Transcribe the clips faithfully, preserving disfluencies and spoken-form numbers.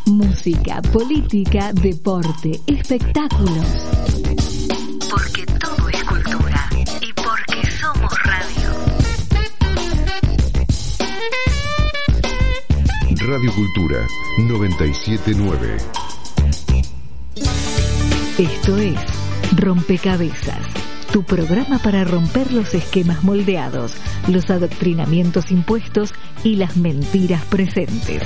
Música, política, deporte, espectáculos. Porque todo es cultura y porque somos radio. Radio Cultura noventa y siete punto nueve. Esto es Rompecabezas, tu programa para romper los esquemas moldeados, los adoctrinamientos impuestos y las mentiras presentes.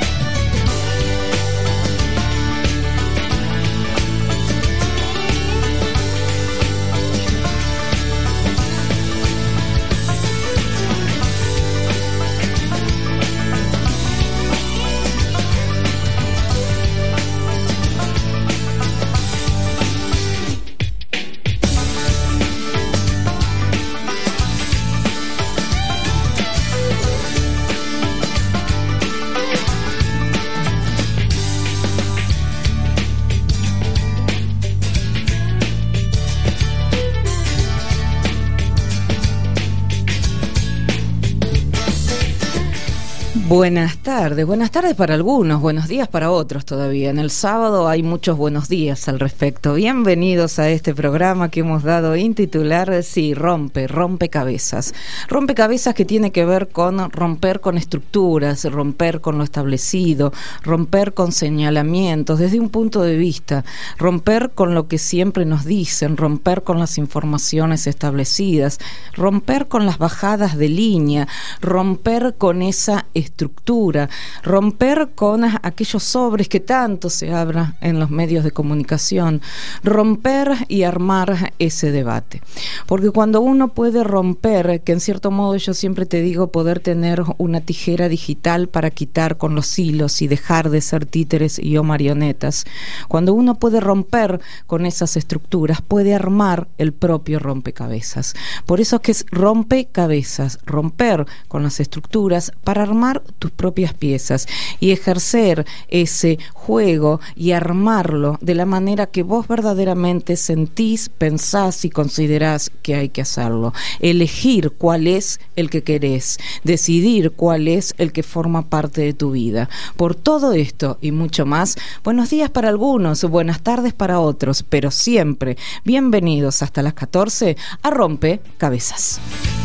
Buenas tardes, buenas tardes para algunos, buenos días para otros todavía. En el sábado hay muchos buenos días al respecto. Bienvenidos a este programa que hemos dado en titular, sí, rompe, rompecabezas. Rompecabezas que tiene que ver con romper con estructuras, romper con lo establecido, romper con señalamientos desde un punto de vista, romper con lo que siempre nos dicen, romper con las informaciones establecidas, romper con las bajadas de línea, romper con esa estructura. estructura, romper con aquellos sobres que tanto se abran en los medios de comunicación, romper y armar ese debate. Porque cuando uno puede romper, que en cierto modo yo siempre te digo poder tener una tijera digital para quitar con los hilos y dejar de ser títeres y o marionetas, cuando uno puede romper con esas estructuras, puede armar el propio rompecabezas. Por eso es que es rompecabezas, romper con las estructuras para armar tus propias piezas y ejercer ese juego y armarlo de la manera que vos verdaderamente sentís, pensás y considerás que hay que hacerlo. Elegir cuál es el que querés, decidir cuál es el que forma parte de tu vida. Por todo esto y mucho más, buenos días para algunos, buenas tardes para otros, pero siempre bienvenidos hasta las catorce a Rompecabezas.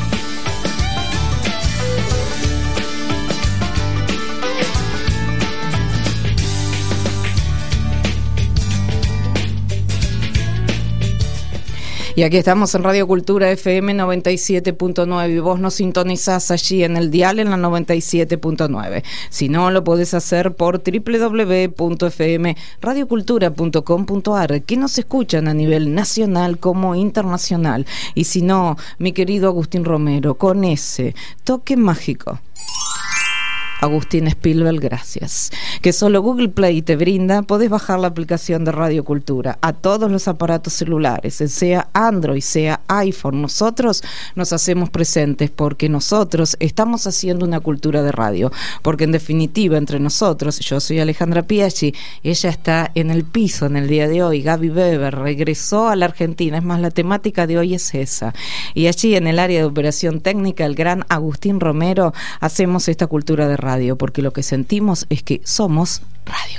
Y aquí estamos en Radio Cultura F M noventa y siete punto nueve y vos nos sintonizás allí en el dial en la noventa y siete punto nueve. Si no, lo podés hacer por doble u doble u doble u punto f m radio cultura punto com punto a r, que nos escuchan a nivel nacional como internacional. Y si no, mi querido Agustín Romero, con ese toque mágico. Agustín Spielberg, gracias. Que solo Google Play te brinda, podés bajar la aplicación de Radio Cultura a todos los aparatos celulares, sea Android, sea iPhone. Nosotros nos hacemos presentes porque nosotros estamos haciendo una cultura de radio. Porque en definitiva, entre nosotros, yo soy Alejandra Piaggi, ella está en el piso en el día de hoy. Gaby Weber regresó a la Argentina, es más, la temática de hoy es esa. Y allí en el área de operación técnica, el gran Agustín Romero, hacemos esta cultura de radio. Radio, porque lo que sentimos es que somos radio.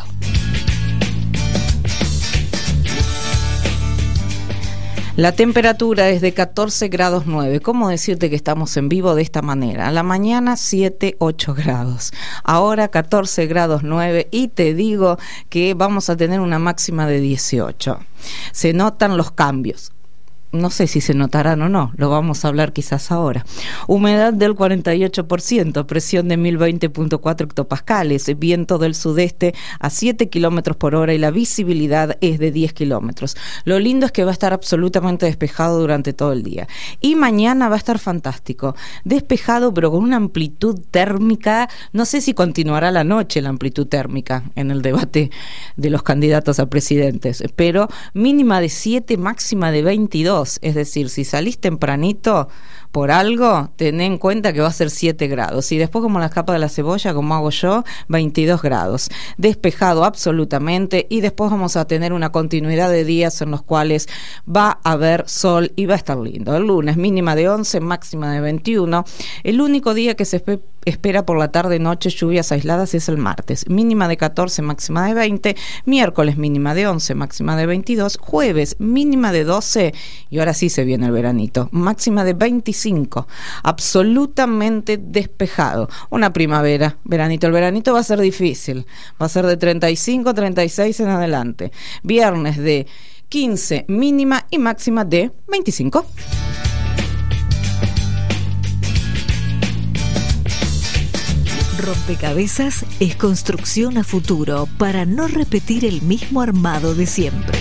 La temperatura es de catorce grados nueve. ¿Cómo decirte que estamos en vivo de esta manera? A la mañana siete, ocho grados. Ahora catorce grados nueve y te digo que vamos a tener una máxima de dieciocho. Se notan los cambios. No sé si se notarán o no, lo vamos a hablar quizás ahora. Humedad del cuarenta y ocho por ciento, presión de mil veinte punto cuatro hectopascales, viento del sudeste a siete kilómetros por hora y la visibilidad es de diez kilómetros. Lo lindo es que va a estar absolutamente despejado durante todo el día. Y mañana va a estar fantástico, despejado pero con una amplitud térmica, no sé si continuará la noche la amplitud térmica en el debate de los candidatos a presidentes, pero mínima de siete, máxima de veintidós. Es decir, si salís tempranito por algo, ten en cuenta que va a ser siete grados. Y después, como la capa de la cebolla, como hago yo, veintidós grados. Despejado absolutamente. Y después vamos a tener una continuidad de días en los cuales va a haber sol y va a estar lindo. El lunes, mínima de once, máxima de veintiuno. El único día que se, espera por la tarde-noche lluvias aisladas, es el martes. Mínima de catorce, máxima de veinte. Miércoles mínima de once, máxima de veintidós. Jueves mínima de doce. Y ahora sí se viene el veranito. Máxima de veinticinco. Absolutamente despejado. Una primavera. Veranito. El veranito va a ser difícil. Va a ser de treinta y cinco, treinta y seis en adelante. Viernes de quince mínima y máxima de veinticinco. Rompecabezas es construcción a futuro para no repetir el mismo armado de siempre.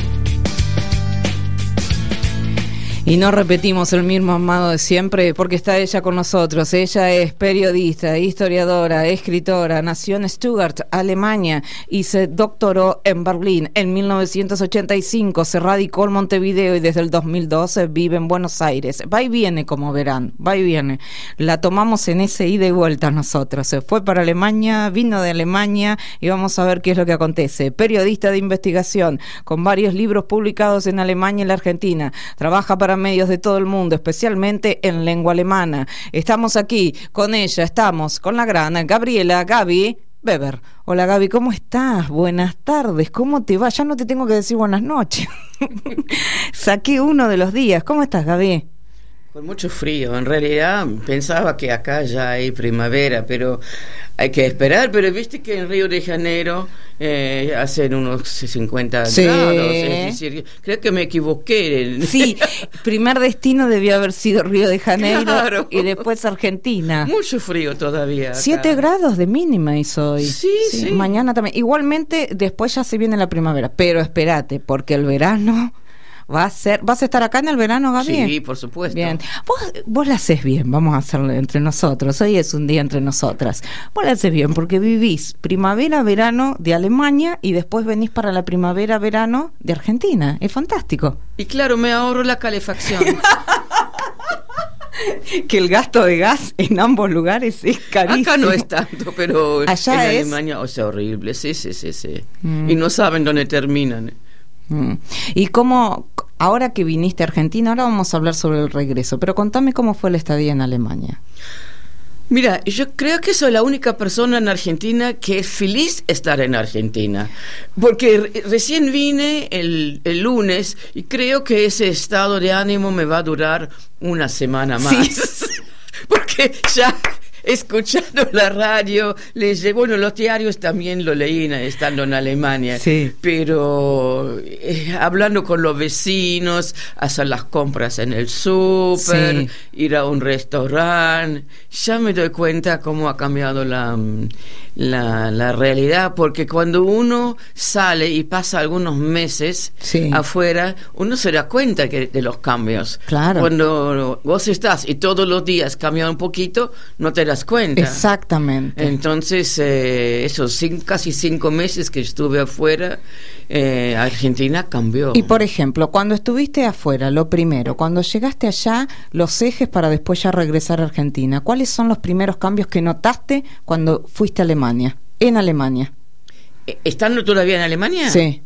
Y no repetimos el mismo armado de siempre porque está ella con nosotros. Ella es periodista, historiadora, escritora, nació en Stuttgart, Alemania, y se doctoró en Berlín en mil novecientos ochenta y cinco, se radicó en Montevideo y desde el dos mil doce vive en Buenos Aires. Va y viene, como verán, va y viene. La tomamos en ese ida y vuelta nosotros. Se fue para Alemania, vino de Alemania y vamos a ver qué es lo que acontece. Periodista de investigación, con varios libros publicados en Alemania y la Argentina. Trabaja para medios de todo el mundo, especialmente en lengua alemana. Estamos aquí con ella, estamos con la gran Gabriela Gaby Weber. Hola Gaby, ¿cómo estás? Buenas tardes, ¿cómo te va? Ya no te tengo que decir buenas noches. Saqué uno de los días. ¿Cómo estás, Gaby? Con mucho frío, en realidad pensaba que acá ya hay primavera, pero hay que esperar, pero viste que en Río de Janeiro eh, hacen unos cincuenta sí. grados, es decir, creo que me equivoqué. Sí, primer destino debió haber sido Río de Janeiro, claro. Y después Argentina. Mucho frío todavía acá. Siete grados de mínima hizo hoy. Sí, sí, sí. Mañana también. Igualmente, después ya se viene la primavera, pero espérate, porque el verano... Va a ser, ¿vas a estar acá en el verano, Gaby? Sí, por supuesto. Bien. Vos, vos la haces bien, vamos a hacerlo entre nosotros. Hoy es un día entre nosotras. Vos la haces bien porque vivís primavera, verano de Alemania y después venís para la primavera, verano de Argentina. Es fantástico. Y claro, me ahorro la calefacción. Que el gasto de gas en ambos lugares es carísimo. Acá no es tanto, pero allá en es... Alemania, o sea, horrible. Sí, sí, sí, sí. Mm. Y no saben dónde terminan. Mm. Y cómo, ahora que viniste a Argentina, ahora vamos a hablar sobre el regreso, pero contame cómo fue la estadía en Alemania. Mira, yo creo que soy la única persona en Argentina que es feliz estar en Argentina, porque re- recién vine el, el lunes y creo que ese estado de ánimo me va a durar una semana más. Sí. Porque ya... escuchando la radio, les, bueno, los diarios también lo leí estando en Alemania, sí. Pero eh, hablando con los vecinos, hacer las compras en el súper, sí. Ir a un restaurante, ya me doy cuenta cómo ha cambiado la, la, la realidad, porque cuando uno sale y pasa algunos meses sí. afuera, uno se da cuenta que, de los cambios. Claro. Cuando vos estás y todos los días cambia un poquito, no te das cuenta. Exactamente. Entonces, eh, esos cinco, casi cinco meses que estuve afuera, eh, Argentina cambió. Y por ejemplo, cuando estuviste afuera, lo primero, cuando llegaste allá, los ejes para después ya regresar a Argentina, ¿cuáles son los primeros cambios que notaste cuando fuiste a Alemania? En Alemania. ¿Estando todavía en Alemania? Sí.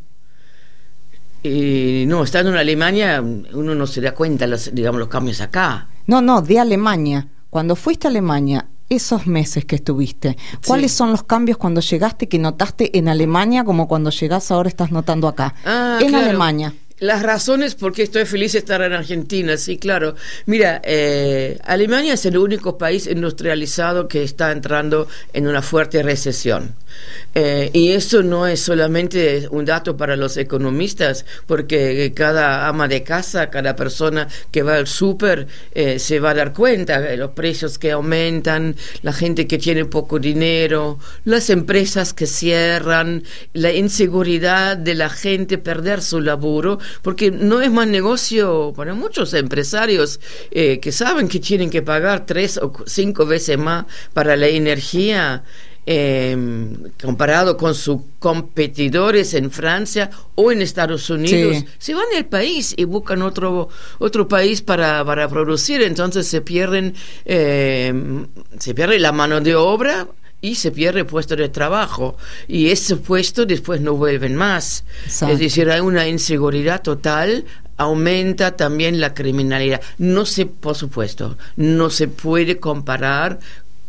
Eh, no, estando en Alemania, uno no se da cuenta, los, digamos, los cambios acá. No, no, de Alemania. Cuando fuiste a Alemania, esos meses que estuviste, ¿cuáles sí. son los cambios cuando llegaste que notaste en Alemania como cuando llegás ahora estás notando acá? Ah, en claro. Alemania. Las razones por qué estoy feliz de estar en Argentina, sí, claro. Mira, eh, Alemania es el único país industrializado que está entrando en una fuerte recesión. Eh, y eso no es solamente un dato para los economistas, porque cada ama de casa, cada persona que va al súper eh, se va a dar cuenta de los precios que aumentan, la gente que tiene poco dinero, las empresas que cierran, la inseguridad de la gente perder su laburo, porque no es más negocio para muchos empresarios eh, que saben que tienen que pagar tres o cinco veces más para la energía. Eh, comparado con sus competidores en Francia o en Estados Unidos, sí. se van del país y buscan otro otro país para, para producir, entonces se pierden eh, se pierde la mano de obra y se pierde puesto de trabajo y ese puesto después no vuelven más. Exacto. Es decir, hay una inseguridad total. Aumenta también la criminalidad. No se, por supuesto, no se puede comparar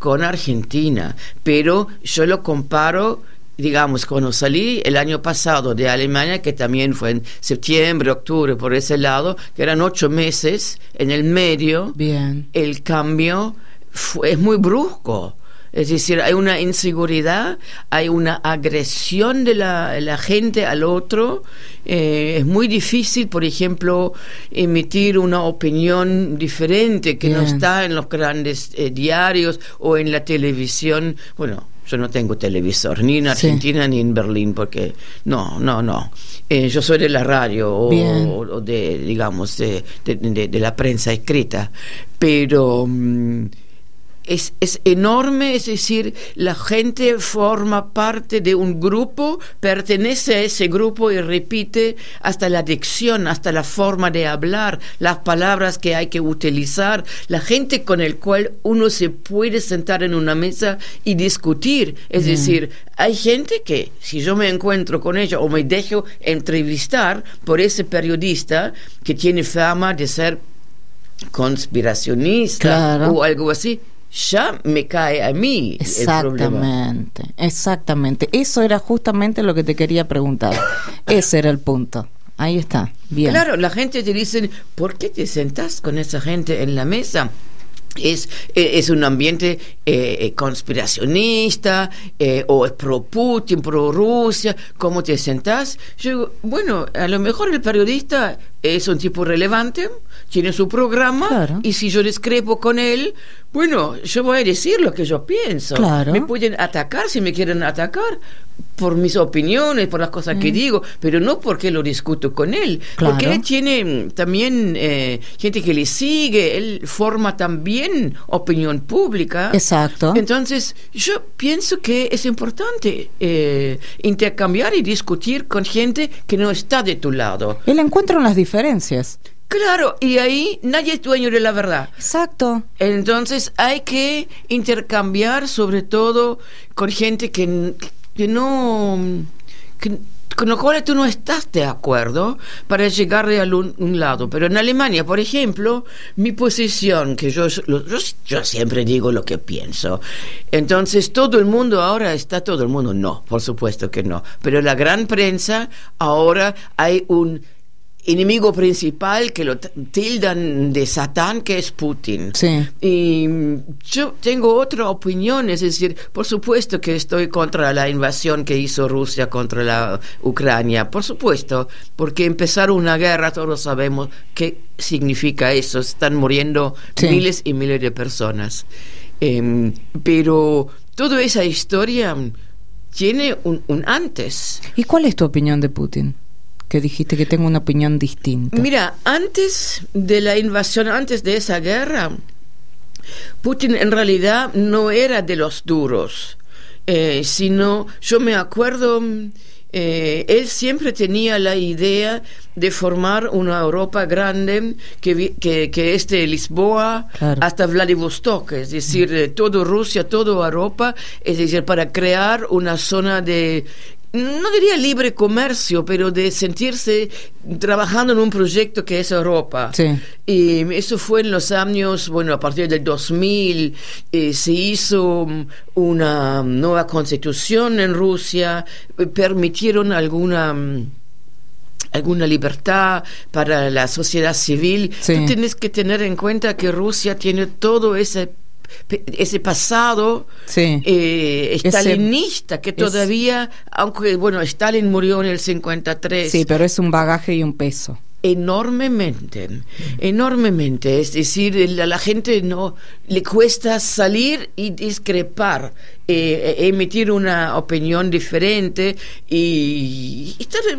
con Argentina, pero yo lo comparo, digamos, cuando salí el año pasado de Alemania, que también fue en septiembre, octubre, por ese lado, que eran ocho meses, en el medio, Bien. el cambio fue, es muy brusco. Es decir, hay una inseguridad, hay una agresión de la, la gente al otro. Eh, es muy difícil, por ejemplo, emitir una opinión diferente que Bien. no está en los grandes eh, diarios o en la televisión. Bueno, yo no tengo televisor, ni en Argentina sí. ni en Berlín, porque no, no, no. Eh, yo soy de la radio o, o de, digamos, de, de, de, de la prensa escrita. Pero... Mmm, Es, es enorme, es decir, la gente forma parte de un grupo, pertenece a ese grupo y repite hasta la dicción, hasta la forma de hablar, las palabras que hay que utilizar, la gente con el cual uno se puede sentar en una mesa y discutir. Es mm. decir, hay gente que, si yo me encuentro con ella o me dejo entrevistar por ese periodista que tiene fama de ser conspiracionista claro. o algo así, ya me cae a mí exactamente, el problema. Exactamente. Eso era justamente lo que te quería preguntar. Ese era el punto. Ahí está. Bien. Claro, la gente te dice, ¿por qué te sentás con esa gente en la mesa? Es, es un ambiente eh, conspiracionista eh, o es pro Putin, pro Rusia. ¿Cómo te sentás? Yo digo, bueno, a lo mejor el periodista es un tipo relevante, tiene su programa claro. y si yo discrepo con él, bueno, yo voy a decir lo que yo pienso. Claro. Me pueden atacar si me quieren atacar por mis opiniones, por las cosas mm. que digo, pero no porque lo discuto con él, claro. porque él tiene también eh, gente que le sigue, él forma también opinión pública. Exacto. Entonces, yo pienso que es importante eh, intercambiar y discutir con gente que no está de tu lado. El encuentro en las diferencias. Claro, y ahí nadie es dueño de la verdad. Exacto. Entonces hay que intercambiar, sobre todo con gente que, que no... Que, con lo cual tú no estás de acuerdo para llegar a un, un lado. Pero en Alemania, por ejemplo, mi posición, que yo, yo, yo siempre digo lo que pienso. Entonces, todo el mundo ahora está, todo el mundo no, por supuesto que no. Pero la gran prensa, ahora hay un enemigo principal que lo tildan de Satán, que es Putin. Sí. Y yo tengo otra opinión, es decir, por supuesto que estoy contra la invasión que hizo Rusia contra la Ucrania, por supuesto, porque empezar una guerra, todos sabemos qué significa eso, están muriendo sí. miles y miles de personas. Eh, pero toda esa historia tiene un, un antes. ¿Y cuál es tu opinión de Putin? Que dijiste que tengo una opinión distinta. Mira, antes de la invasión, antes de esa guerra, Putin en realidad no era de los duros, eh, sino, yo me acuerdo, eh, él siempre tenía la idea de formar una Europa grande que, que, que es de Lisboa claro. hasta Vladivostok, es decir, mm. toda Rusia, toda Europa, es decir, para crear una zona de... no diría libre comercio, pero de sentirse trabajando en un proyecto que es Europa. Sí. Y eso fue en los años, bueno, a partir del dos mil, eh, se hizo una nueva constitución en Rusia, eh, permitieron alguna... alguna libertad para la sociedad civil. Sí. Tú tienes que tener en cuenta que Rusia tiene todo ese ese pasado sí. eh, stalinista que todavía, es, aunque bueno, Stalin murió en el cincuenta y tres. Sí, pero es un bagaje y un peso. Enormemente, enormemente. Es decir, a la gente no le cuesta salir y discrepar, eh, emitir una opinión diferente y, y estar...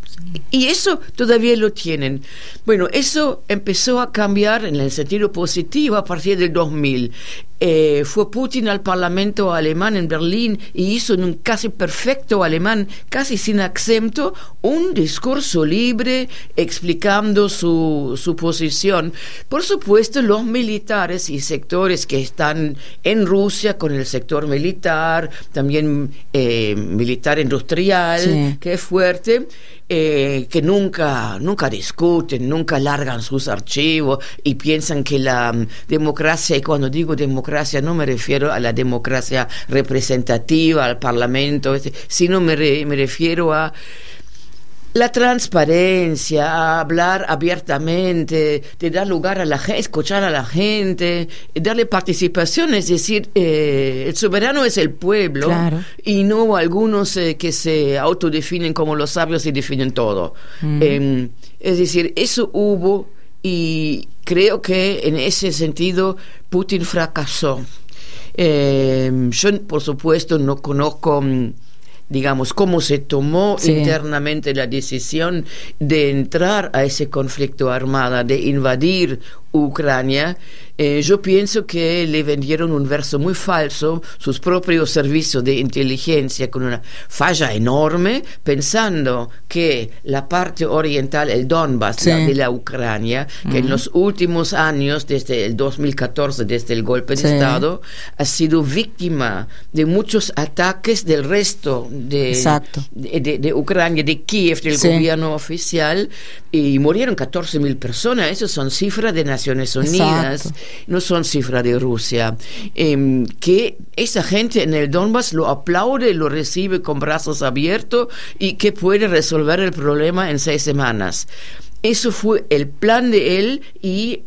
Y eso todavía lo tienen. Bueno, eso empezó a cambiar en el sentido positivo a partir del dos mil. Eh, fue Putin al Parlamento alemán en Berlín y hizo en un casi perfecto alemán, casi sin acento, un discurso libre explicando su, su posición. Por supuesto, los militares y sectores que están en Rusia con el sector militar, también eh, militar industrial, sí. que es fuerte, eh, que nunca, nunca discuten, nunca largan sus archivos y piensan que la um, democracia, y cuando digo democracia no me refiero a la democracia representativa, al parlamento, sino me, re, me refiero a la transparencia, a hablar abiertamente, de dar lugar a la gente, escuchar a la gente, darle participación, es decir, eh, el soberano es el pueblo, claro, y no algunos eh, que se autodefinen como los sabios y definen todo. Mm. Eh, es decir, eso hubo, y creo que en ese sentido Putin fracasó. Eh, yo, por supuesto, no conozco, digamos, cómo se tomó sí. internamente la decisión de entrar a ese conflicto armado, de invadir Ucrania. Eh, yo pienso que le vendieron un verso muy falso, sus propios servicios de inteligencia, con una falla enorme, pensando que la parte oriental, el Donbass sí. la de la Ucrania, que uh-huh. en los últimos años, desde el dos mil catorce, desde el golpe de sí. Estado, ha sido víctima de muchos ataques del resto de, de, de, de Ucrania, de Kiev, del sí. gobierno oficial, y murieron catorce mil personas. Esas son cifras de Naciones Unidas. Exacto. No son cifras de Rusia. Eh, que esa gente en el Donbass lo aplaude, lo recibe con brazos abiertos y que puede resolver el problema en seis semanas. Eso fue el plan de él, y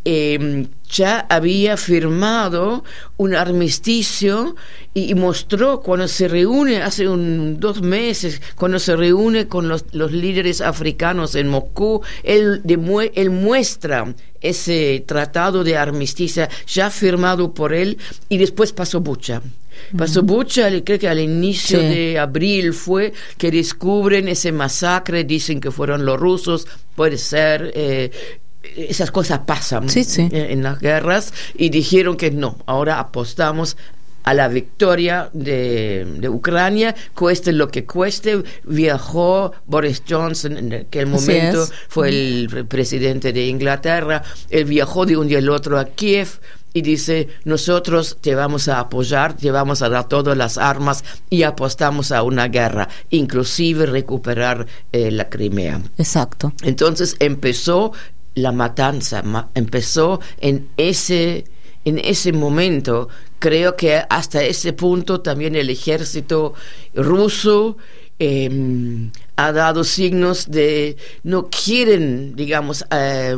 eh, ya había firmado un armisticio y, y mostró cuando se reúne hace un, dos meses, cuando se reúne con los, los líderes africanos en Moscú, él, demue, él muestra ese tratado de armisticio ya firmado por él, y después pasó Bucha. Pasó Bucha, creo que al inicio sí. de abril fue que descubren ese masacre, dicen que fueron los rusos, puede ser, eh, esas cosas pasan sí, sí. En, en las guerras, y dijeron que no, ahora apostamos a la victoria de, de Ucrania, cueste lo que cueste. Viajó Boris Johnson, en aquel momento fue el presidente de Inglaterra, él viajó de un día al otro a Kiev y dice: nosotros te vamos a apoyar, te vamos a dar todas las armas y apostamos a una guerra, inclusive recuperar eh, la Crimea. Exacto. Entonces empezó la matanza, ma- empezó en ese, en ese momento. Creo que hasta ese punto también el ejército ruso eh, ha dado signos de no quieren, digamos, eh,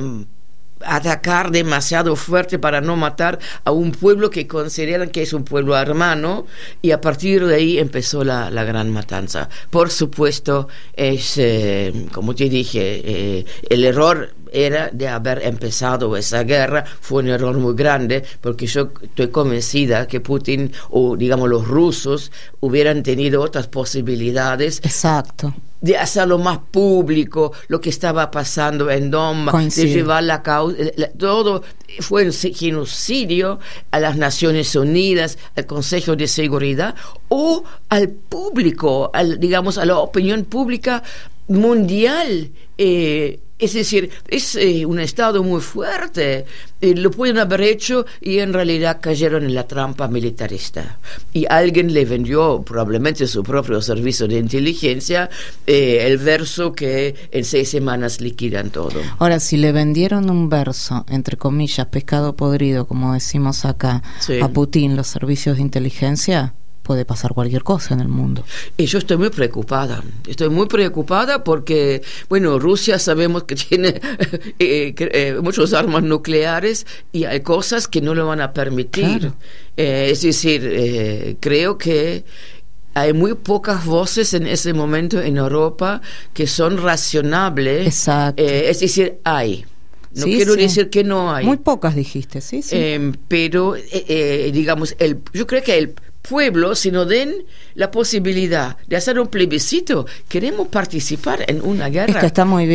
atacar demasiado fuerte para no matar a un pueblo que consideran que es un pueblo hermano, y a partir de ahí empezó la, la gran matanza. Por supuesto, es eh, como te dije, eh, el error era de haber empezado esa guerra, fue un error muy grande, porque yo estoy convencida que Putin, o digamos los rusos, hubieran tenido otras posibilidades. Exacto. De hacerlo más público, lo que estaba pasando en Donbass, de llevar la causa, todo fue un genocidio a las Naciones Unidas, al Consejo de Seguridad, o al público, al, digamos, a la opinión pública mundial. Eh, Es decir, es eh, un Estado muy fuerte. Eh, lo pueden haber hecho, y en realidad cayeron en la trampa militarista. Y alguien le vendió, probablemente su propio servicio de inteligencia, eh, el verso que en seis semanas liquidan todo. Ahora, si le vendieron un verso, entre comillas, pescado podrido, como decimos acá, sí. a Putin, los servicios de inteligencia, puede pasar cualquier cosa en el mundo. Y yo estoy muy preocupada, estoy muy preocupada porque, bueno, Rusia sabemos que tiene eh, eh, muchas armas nucleares, y hay cosas que no lo van a permitir. Claro. Eh, es decir, eh, creo que hay muy pocas voces en ese momento en Europa que son razonables. Exacto. Eh, es decir, hay. No sí, quiero sí. decir que no hay. Muy pocas dijiste, sí, sí. Eh, pero, eh, eh, digamos, el, yo creo que el pueblo, si nos den la posibilidad de hacer un plebiscito, queremos participar en una guerra. Esto está muy bien.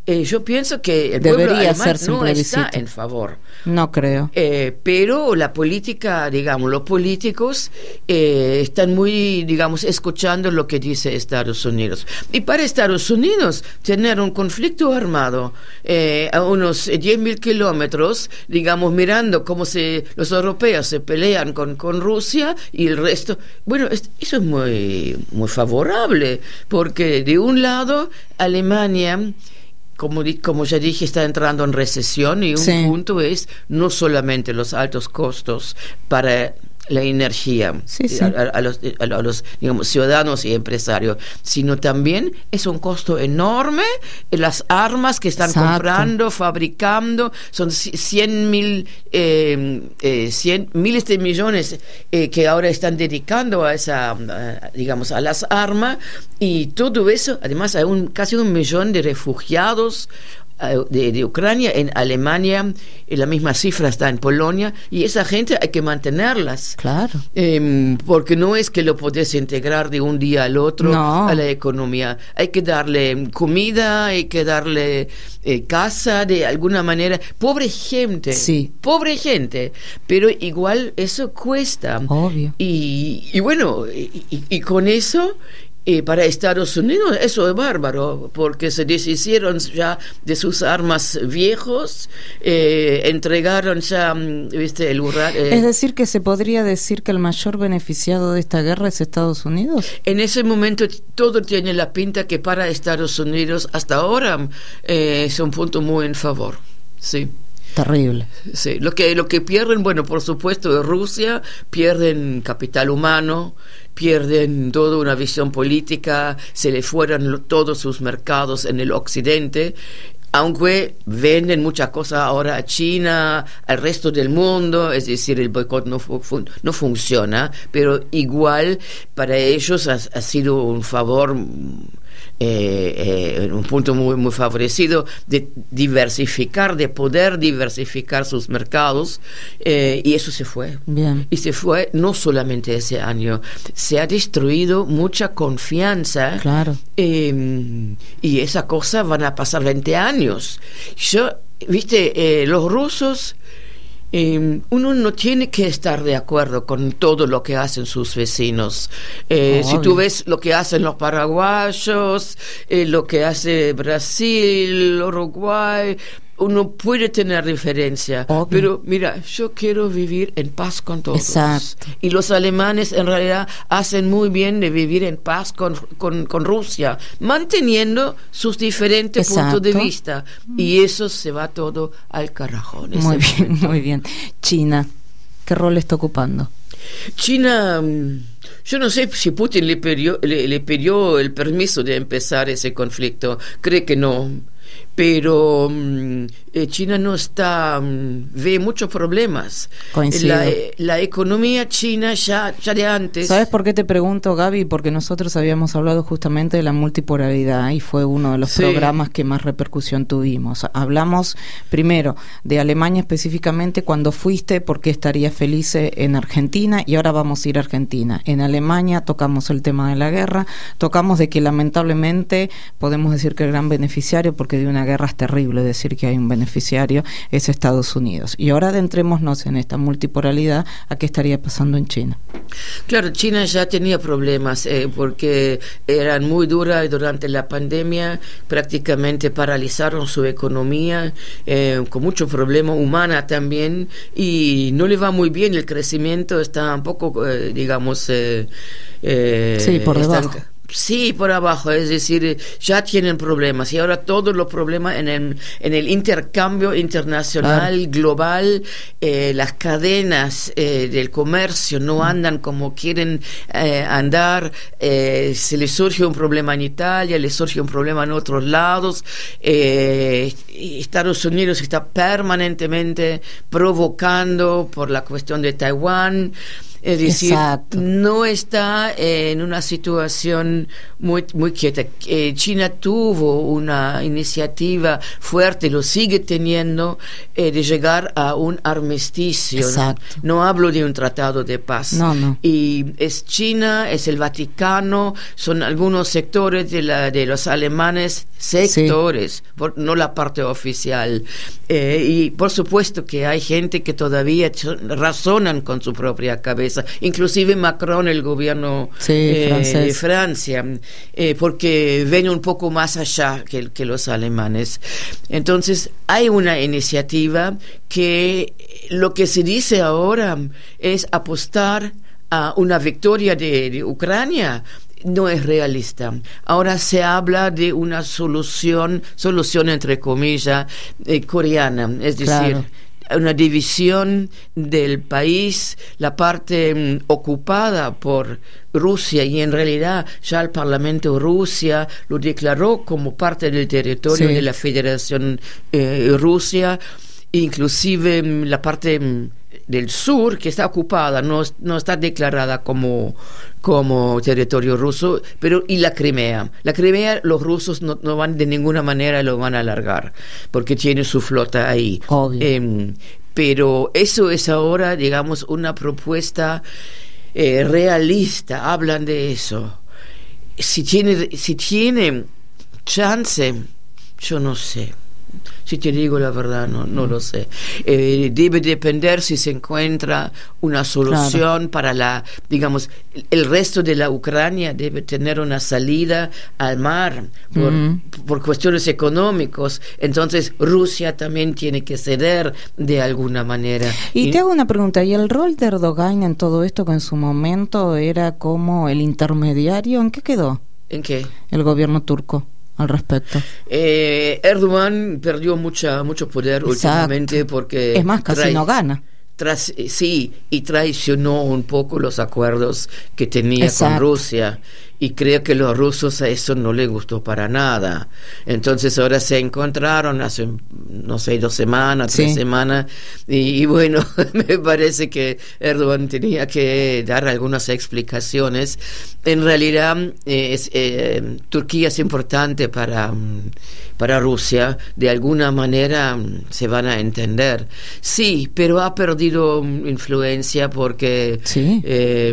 Eh, yo pienso que el Debería pueblo alemán hacerse un no plebiscito. está en favor. No creo. Eh, pero la política, digamos, los políticos eh, están muy, digamos, escuchando lo que dice Estados Unidos. Y para Estados Unidos, tener un conflicto armado eh, a unos diez mil kilómetros, digamos, mirando cómo se, los europeos se pelean con, con Rusia y el resto, bueno, es, eso es muy, muy favorable, porque de un lado, Alemania... Como, como ya dije, está entrando en recesión y un sí. punto es no solamente los altos costos para la energía sí, sí. A, a, los, a los digamos, ciudadanos y empresarios, sino también es un costo enorme. Las armas que están Exacto. comprando, fabricando, son cien mil, eh, eh, cien, miles de millones eh, que ahora están dedicando a esa, a, digamos, a las armas, y todo eso, además hay un, casi un millón de refugiados De, de Ucrania, en Alemania, la misma cifra está en Polonia, y esa gente hay que mantenerlas. Claro. Eh, porque no es que lo podés integrar de un día al otro no. a la economía. Hay que darle comida, hay que darle eh, casa, de alguna manera. Pobre gente. Sí. Pobre gente. Pero igual eso cuesta. Obvio. Y, y bueno, y, y, y con eso... Y para Estados Unidos eso es bárbaro, porque se deshicieron ya de sus armas viejos, eh, entregaron ya, viste, el uran. Eh, es decir, que se podría decir que el mayor beneficiado de esta guerra es Estados Unidos. En ese momento todo tiene la pinta que para Estados Unidos hasta ahora eh, es un punto muy en favor, sí. Terrible. Sí, lo que, lo que pierden, bueno, por supuesto, de Rusia, pierden capital humano, pierden toda una visión política, se le fueron lo, todos sus mercados en el occidente, aunque venden muchas cosas ahora a China, al resto del mundo, es decir, el boicot no, fu- no funciona, pero igual para ellos ha, ha sido un favor... Eh, eh, un punto muy muy favorecido de diversificar, de poder diversificar sus mercados, eh, y eso se fue. Bien. Y se fue no solamente ese año, se ha destruido mucha confianza. Claro. Eh, y esa cosa van a pasar veinte años. Yo, viste, eh, los rusos, Eh, uno no tiene que estar de acuerdo con todo lo que hacen sus vecinos. Eh, oh, si tú ves lo que hacen los paraguayos, eh, lo que hace Brasil, Uruguay, uno puede tener diferencia, Obvio. pero mira, yo quiero vivir en paz con todos. Exacto. Y los alemanes en realidad hacen muy bien de vivir en paz con, con, con Rusia, manteniendo sus diferentes Exacto. puntos de vista. Y eso se va todo al carajo. en Muy ese bien, momento. muy bien. China, ¿qué rol está ocupando? China, yo no sé si Putin le pidió, le, le pidió el permiso de empezar ese conflicto. Creo que no. Pero eh, China no está, ve muchos problemas. Coincido. La, la economía china ya, ya de antes... ¿Sabes por qué te pregunto, Gaby? Porque nosotros habíamos hablado justamente de la multipolaridad y fue uno de los Sí. programas que más repercusión tuvimos. Hablamos primero de Alemania específicamente, cuando fuiste, por qué estarías feliz en Argentina, y ahora vamos a ir a Argentina. En Alemania tocamos el tema de la guerra, tocamos de que lamentablemente podemos decir que el gran beneficiario, porque de una guerra es terrible decir que hay un beneficiario, es Estados Unidos. Y ahora adentrémonos en esta multipolaridad, ¿a qué estaría pasando en China? Claro, China ya tenía problemas eh, porque eran muy duras durante la pandemia, prácticamente paralizaron su economía, eh, con mucho problema humana también, y no le va muy bien el crecimiento, está un poco, eh, digamos... Eh, eh, sí, por debajo. están, Sí, por abajo, es decir, ya tienen problemas, y ahora todos los problemas en el, en el intercambio internacional, claro. global, eh, las cadenas eh, del comercio no andan como quieren eh, andar, eh, se les surge un problema en Italia, les surge un problema en otros lados, eh, Estados Unidos está permanentemente provocando por la cuestión de Taiwán. Es decir, Exacto. no está en una situación muy, muy quieta. Eh, China tuvo una iniciativa fuerte, lo sigue teniendo, eh, de llegar a un armisticio. Exacto. No, no hablo de un tratado de paz. No, no. Y es China, es el Vaticano, son algunos sectores de, la, de los alemanes, sectores, sí. por, no la parte oficial. Eh, y por supuesto que hay gente que todavía razonan con su propia cabeza, inclusive Macron, el gobierno sí, eh, de Francia, eh, porque ven un poco más allá que, que los alemanes. Entonces hay una iniciativa que lo que se dice ahora es apostar a una victoria de, de Ucrania. No es realista. Ahora se habla de una solución, solución entre comillas, eh, coreana, es decir, claro. una división del país, la parte um, ocupada por Rusia, y en realidad ya el Parlamento Rusia lo declaró como parte del territorio sí. de la Federación eh, Rusia, inclusive um, la parte um, del sur, que está ocupada, no, no está declarada como, como territorio ruso, pero y la Crimea. La Crimea los rusos no, no van de ninguna manera, lo van a alargar, porque tiene su flota ahí. Obvio. Eh, pero eso es ahora, digamos, una propuesta eh, realista, hablan de eso. Si tiene, si tiene chance, yo no sé. Si te digo la verdad, no, no lo sé. Eh, debe depender si se encuentra una solución claro. para la, digamos, el resto de la Ucrania debe tener una salida al mar por, mm. por cuestiones económicas. Entonces Rusia también tiene que ceder de alguna manera. Y, y te hago una pregunta, ¿y el rol de Erdogan en todo esto, que en su momento era como el intermediario, en qué quedó? ¿En qué? El gobierno turco al respecto. Eh, Erdogan perdió mucha mucho poder Exacto. últimamente porque es más, casi trai- no gana. Tras, sí, y traicionó un poco los acuerdos que tenía Exacto. con Rusia, y creo que los rusos a eso no les gustó para nada. Entonces ahora se encontraron hace, no sé, dos semanas, tres sí. semanas, y, y bueno, me parece que Erdogan tenía que dar algunas explicaciones. En realidad, eh, es, eh, Turquía es importante para, para Rusia, de alguna manera se van a entender. Sí, pero ha perdido influencia porque ¿Sí? eh,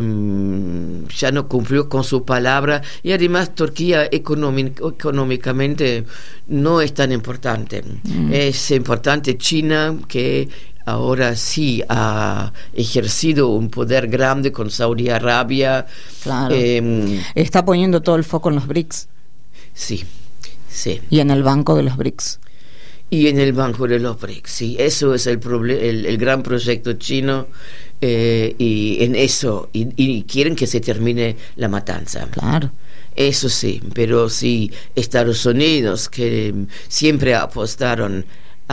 ya no cumplió con su palabra. Y además Turquía económic, económicamente no es tan importante. Mm. Es importante China, que ahora sí ha ejercido un poder grande con Saudi Arabia. Claro. Eh, Está poniendo todo el foco en los B R I C S. Sí, sí. Y en el banco de los B R I C S. Y en el banco de los B R I C S, sí. Eso es el, proble- el, el gran proyecto chino. Eh, y en eso y, y quieren que se termine la matanza. Claro. Eso sí, pero si Estados Unidos, que siempre apostaron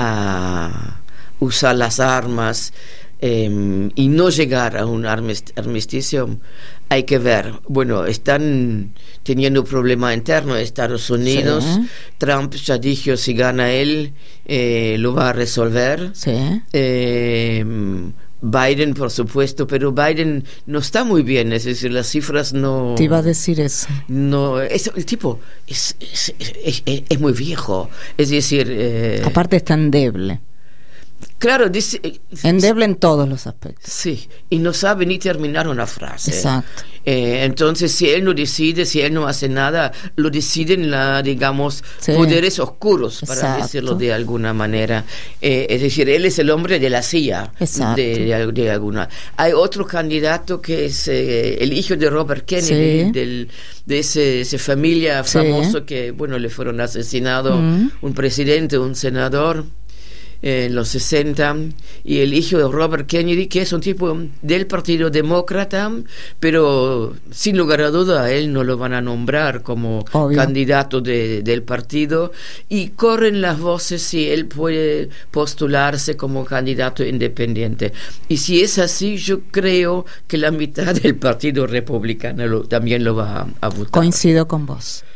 a usar las armas eh, y no llegar a un armisticio, hay que ver. Bueno, están teniendo un problema interno en Estados Unidos. Sí. Trump ya dijo, si gana él, eh, lo va a resolver. Sí. Eh, Biden, por supuesto, pero Biden no está muy bien, es decir, las cifras no... Te iba a decir eso. No, es, el tipo es, es, es, es, es muy viejo, es decir... Eh, Aparte está endeble. Claro, dice... Endeble en todos los aspectos. Sí, y no sabe ni terminar una frase. Exacto. Eh, entonces, si él no decide, si él no hace nada, lo deciden, la, digamos, sí. poderes oscuros, para Exacto. decirlo de alguna manera. Eh, es decir, él es el hombre de la C I A. Exacto. De, de, de alguna. Hay otro candidato que es eh, el hijo de Robert Kennedy, sí. del, de ese, esa familia sí. famoso que, bueno, le fueron asesinados, mm. un presidente, un senador. En los sesenta, y el hijo de Robert Kennedy, que es un tipo del Partido Demócrata, pero sin lugar a duda a él no lo van a nombrar como Obvio. candidato de, del partido, y corren las voces si él puede postularse como candidato independiente. Y si es así, yo creo que la mitad del Partido Republicano lo, también lo va a, a votar. Coincido con vos.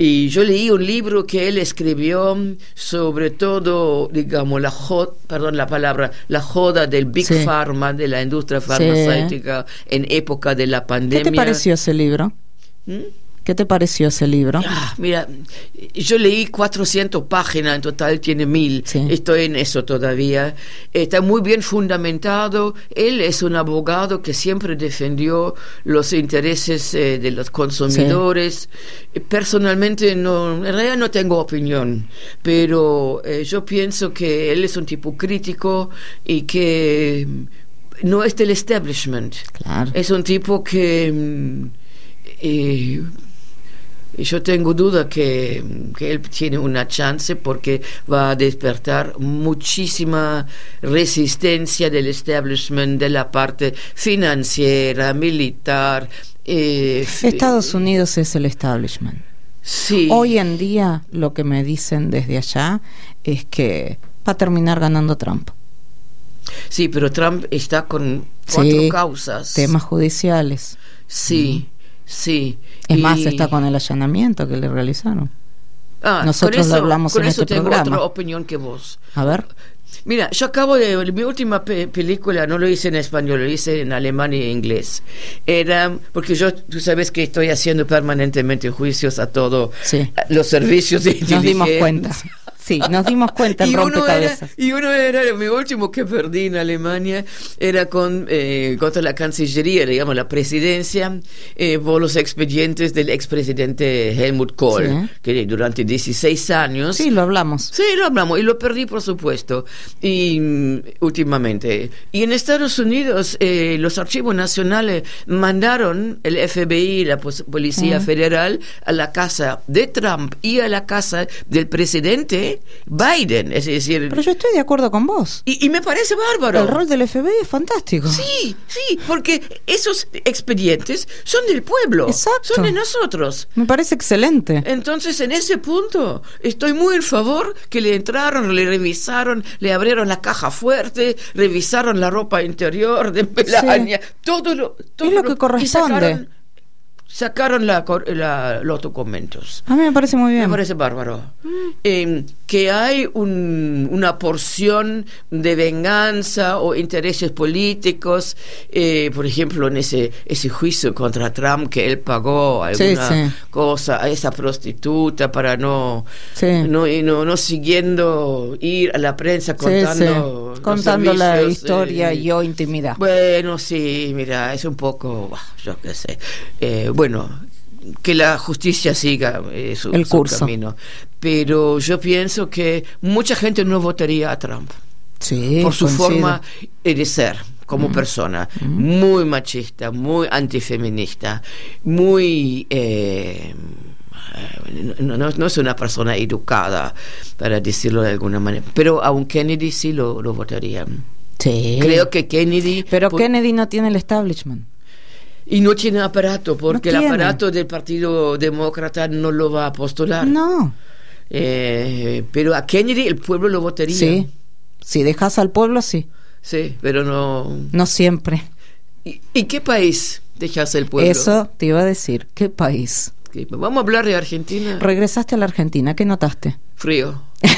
Y yo leí un libro que él escribió sobre todo, digamos, la joda, perdón la palabra, la joda del Big Sí. Pharma, de la industria farmacéutica Sí. en época de la pandemia. ¿Qué te pareció ese libro? ¿Mm? ¿Qué te pareció ese libro? Ah, mira, yo leí cuatrocientas páginas, en total tiene mil. Sí. Estoy en eso todavía. Está muy bien fundamentado. Él es un abogado que siempre defendió los intereses eh, de los consumidores. Sí. Personalmente, no, en realidad no tengo opinión, pero eh, yo pienso que él es un tipo crítico y que no es del establishment. Claro. Es un tipo que... Eh, Y yo tengo duda que, que él tiene una chance porque va a despertar muchísima resistencia del establishment, de la parte financiera, militar. Eh, Estados Unidos es el establishment. Sí. Hoy en día lo que me dicen desde allá es que va a terminar ganando Trump. Sí, pero Trump está con cuatro sí, causas. Temas judiciales. Sí. Mm. Sí. Es y... más, está con el allanamiento que le realizaron. Ah, Nosotros eso, lo hablamos con en eso este tengo programa. otra opinión que vos. A ver. Mira, yo acabo de... Mi última pe- película no lo hice en español, lo hice en alemán y inglés. Era... Porque yo, tú sabes que estoy haciendo permanentemente juicios a todos sí. los servicios de inteligencia. Nos dimos cuenta. Sí, nos dimos cuenta en y Rompecabezas. Uno era, y uno era, mi último que perdí en Alemania, era con eh, contra la Cancillería, digamos, la presidencia, eh, por los expedientes del expresidente Helmut Kohl, sí. que durante dieciséis años... Sí, lo hablamos. Sí, lo hablamos, y lo perdí, por supuesto, y um, últimamente. Y en Estados Unidos, eh, los archivos nacionales mandaron el F B I, la Policía sí. Federal, a la casa de Trump y a la casa del presidente Biden, es decir... Pero yo estoy de acuerdo con vos. Y, y me parece bárbaro. El rol del F B I es fantástico. Sí, sí, porque esos expedientes son del pueblo. Exacto. Son de nosotros. Me parece excelente. Entonces, en ese punto, estoy muy en favor que le entraron, le revisaron, le abrieron la caja fuerte, revisaron la ropa interior de Melania, sí. todo lo... Todo es lo, lo que corresponde. Sacaron la, la, los documentos. A mí me parece muy bien. Me parece bárbaro. Mm. Eh, que hay un, una porción de venganza o intereses políticos, eh, por ejemplo, en ese ese juicio contra Trump, que él pagó alguna sí, sí. cosa a esa prostituta para no, sí. no, no, no siguiendo ir a la prensa contando, sí, sí. contando la historia eh, y yo intimidad. Bueno, sí, mira, es un poco, yo qué sé. Eh, Bueno, que la justicia siga eh, su, el curso. su camino. Pero yo pienso que mucha gente no votaría a Trump. Sí, por su coincido. forma de ser como mm. persona. Mm. Muy machista, muy antifeminista, muy... Eh, no, no, no es una persona educada, para decirlo de alguna manera. Pero a un Kennedy sí lo, lo votarían. Sí. Creo que Kennedy... Pero por... Kennedy no tiene el establishment. Y no tiene aparato, porque no el aparato del Partido Demócrata no lo va a postular. No. Eh, pero a Kennedy el pueblo lo votaría. Sí, si dejas al pueblo, sí. Sí, pero no... No siempre. ¿Y, y qué país dejas al pueblo? Eso te iba a decir, ¿qué país? Okay, vamos a hablar de Argentina. Regresaste a la Argentina, ¿qué notaste? Frío.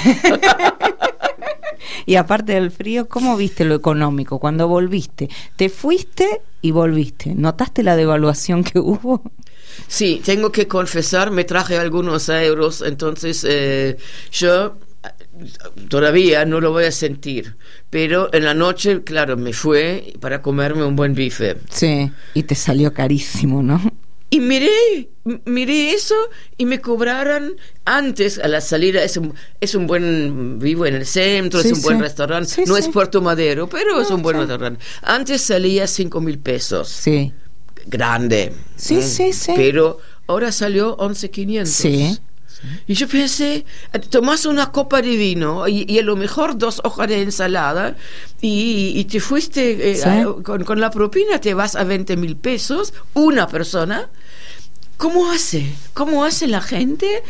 Y aparte del frío, ¿cómo viste lo económico cuando volviste? Te fuiste y volviste. ¿Notaste la devaluación que hubo? Sí, tengo que confesar, me traje algunos euros, entonces eh, yo todavía no lo voy a sentir, pero en la noche, claro, me fue para comerme un buen bife. Sí, y te salió carísimo, ¿no? Y miré, miré eso y me cobraron antes a la salida. Es un, es un buen, vivo en el centro, sí, es un sí. buen restaurante. Sí, no sí. es Puerto Madero, pero no, es un buen sí. restaurante. Antes salía cinco mil pesos. Sí. Grande. Sí, ¿eh? sí, sí. Pero ahora salió once quinientos. Sí. Y yo pensé, tomás una copa de vino y, y a lo mejor dos hojas de ensalada y, y te fuiste eh, ¿sí? a, con, con la propina, te vas a veinte mil pesos, una persona. ¿Cómo hace? ¿Cómo hace la gente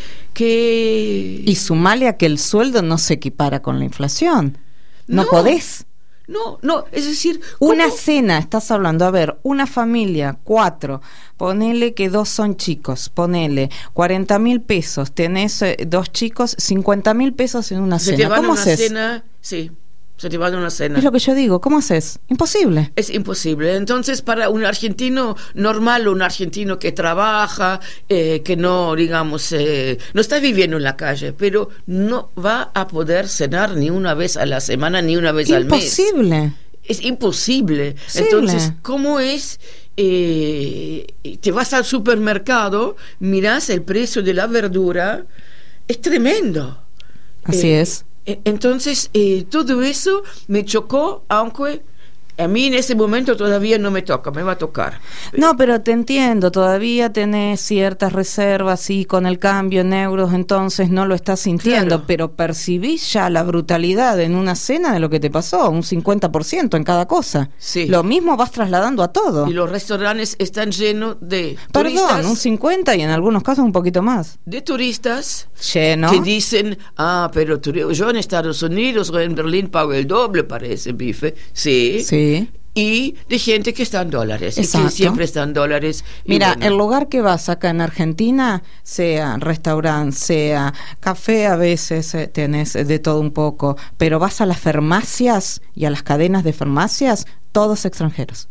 que...? Y sumale a que el sueldo no se equipara con la inflación. No, no podés. No, no, es decir... ¿cómo? Una cena, estás hablando, a ver, una familia, cuatro, ponele que dos son chicos, ponele cuarenta mil pesos, tenés eh, dos chicos, cincuenta mil pesos en una Se cena. te van ¿Cómo a una haces? cena, sí, se te van a una cena. Es lo que yo digo, ¿cómo haces? Imposible. Es imposible. Entonces, para un argentino normal, un argentino que trabaja, eh, que no, digamos, eh, no está viviendo en la calle, pero no va a poder cenar ni una vez a la semana, ni una vez al mes. Imposible. Es imposible. Imposible. Entonces, ¿cómo es? Eh, te vas al supermercado, mirás el precio de la verdura, es tremendo. Así Eh, es. Entonces, eh, todo eso me chocó, aunque a mí en ese momento todavía no me toca, me va a tocar. No, pero te entiendo, todavía tenés ciertas reservas y con el cambio en euros entonces no lo estás sintiendo, Claro. pero percibís ya la brutalidad en una cena de lo que te pasó, un cincuenta por ciento en cada cosa. Sí. Lo mismo vas trasladando a todo. Y los restaurantes están llenos de Perdón, turistas, un cincuenta y en algunos casos un poquito más. de turistas Lleno. que dicen, ah, pero turi- yo en Estados Unidos o en Berlín pago el doble para ese bife. Sí. Sí. Y de gente que está en dólares. Exacto. Y que siempre está en dólares. Y Mira, bueno, el lugar que vas acá en Argentina, sea restaurante, sea café, a veces eh, tenés de todo un poco, pero vas a las farmacias y a las cadenas de farmacias, todos extranjeros.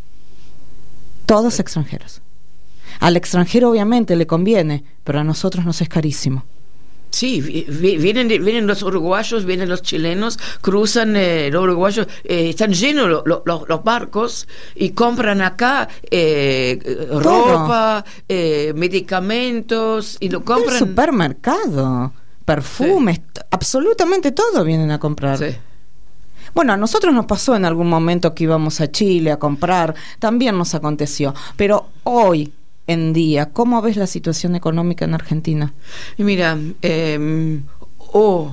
Todos extranjeros. Al extranjero obviamente le conviene, pero a nosotros nos es carísimo. Sí, vi- vi- vienen, de- vienen los uruguayos, vienen los chilenos, cruzan eh, los uruguayos, eh, están llenos lo- lo- lo- los barcos y compran acá eh, ropa, eh, medicamentos y lo El compran. supermercado, perfumes, t- absolutamente todo vienen a comprar. Sí. Bueno, a nosotros nos pasó en algún momento que íbamos a Chile a comprar, también nos aconteció, pero hoy en día, ¿cómo ves la situación económica en Argentina? Y mira, eh, oh,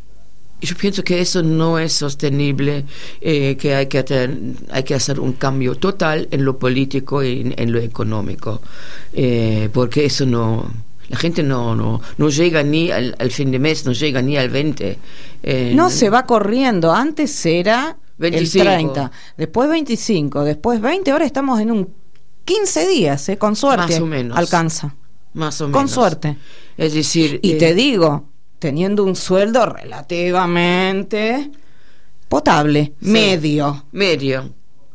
yo pienso que eso no es sostenible, eh, que hay que, hacer, hay que hacer un cambio total en lo político y en, en lo económico, eh, porque eso no... La gente no no no llega ni al, al fin de mes, no llega ni al veinte. Eh, No, se va corriendo, antes era veinticinco. el treinta, después veinticinco, después veinte, ahora estamos en un quince días, ¿eh? Con suerte. Más o menos. Alcanza. Más o menos. Con suerte. Es decir... Y eh, te digo, teniendo un sueldo relativamente potable, Sí. medio, Medio.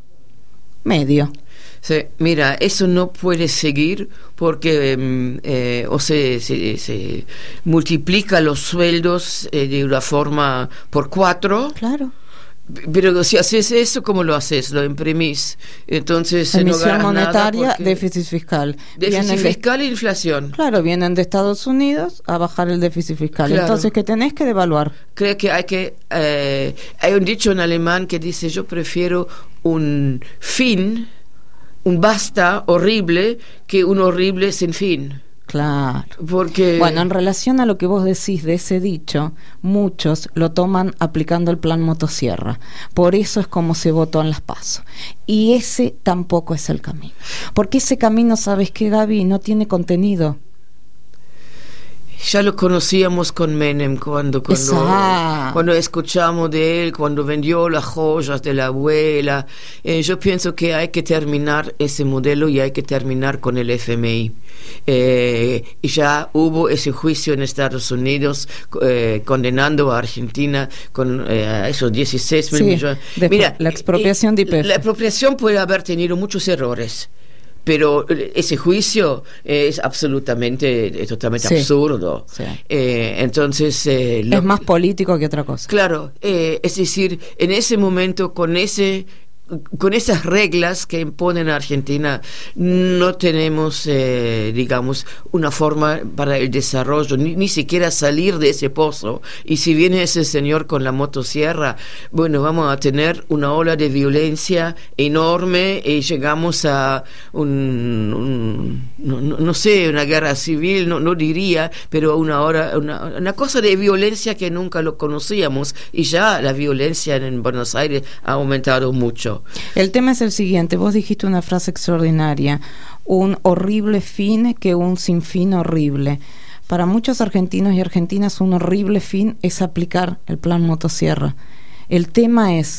medio. Sí, mira, eso no puede seguir porque mm, eh, o se, se, se multiplica los sueldos eh, de una forma por cuatro, Claro. pero si haces eso, ¿cómo lo haces? Lo imprimís. Entonces eh, no Emisión ganas monetaria, nada porque- déficit fiscal. déficit Vienen de- fiscal e inflación. Claro, vienen de Estados Unidos a bajar el déficit fiscal. Claro. Entonces, ¿qué tenés que devaluar? Creo que hay que eh, hay un dicho en alemán que dice yo prefiero un fin, un basta horrible que un horrible sin fin. Claro. Porque Bueno, en relación a lo que vos decís de ese dicho, muchos lo toman aplicando el plan motosierra. Por eso es como se votó en las PASO. Y ese tampoco es el camino. Porque ese camino, ¿sabes qué, Gaby? No tiene contenido. ya lo conocíamos con Menem cuando cuando, Exacto. cuando escuchamos de él, cuando vendió las joyas de la abuela. Eh, yo pienso que hay que terminar ese modelo y hay que terminar con el F M I. Eh, y ya hubo ese juicio en Estados Unidos eh, condenando a Argentina con eh, a esos dieciséis mil Sí, millones. de- Mira, la expropiación eh, de I P F. La expropiación puede haber tenido muchos errores. Pero ese juicio es absolutamente, es totalmente Sí, absurdo. sí. Eh, entonces... eh, lo Es más que- político que otra cosa. Claro, eh, es decir, en ese momento, con ese con esas reglas que imponen a Argentina, no tenemos, eh, digamos, una forma para el desarrollo, ni, ni siquiera salir de ese pozo. Y si viene ese señor con la motosierra, bueno, vamos a tener una ola de violencia enorme y llegamos a un, un no, no, no sé, una guerra civil, no, no diría, pero una hora, una, una cosa de violencia que nunca lo conocíamos. Y ya la violencia en Buenos Aires ha aumentado mucho. El tema es el siguiente, vos dijiste una frase extraordinaria, un horrible fin que un sinfín horrible. Para muchos argentinos y argentinas un horrible fin es aplicar el plan motosierra. El tema es